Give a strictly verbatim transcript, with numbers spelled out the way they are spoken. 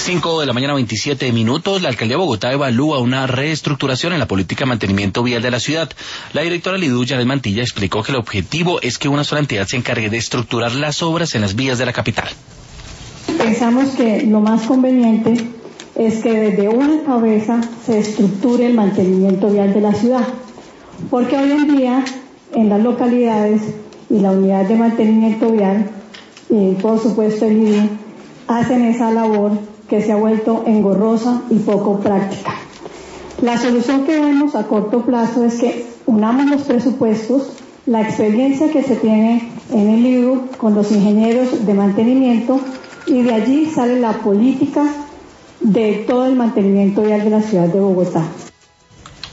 cinco de la mañana, veintisiete minutos. La Alcaldía de Bogotá evalúa una reestructuración en la política de mantenimiento vial de la ciudad. La directora Lidú Janet Mantilla explicó que el objetivo es que una sola entidad se encargue de estructurar las obras en las vías de la capital. Pensamos que lo más conveniente es que desde una cabeza se estructure el mantenimiento vial de la ciudad, porque hoy en día en las localidades y la unidad de mantenimiento vial y por supuesto el I D I hacen esa labor que se ha vuelto engorrosa y poco práctica. La solución que vemos a corto plazo es que unamos los presupuestos, la experiencia que se tiene en el I D U con los ingenieros de mantenimiento, y de allí sale la política de todo el mantenimiento vial de la ciudad de Bogotá.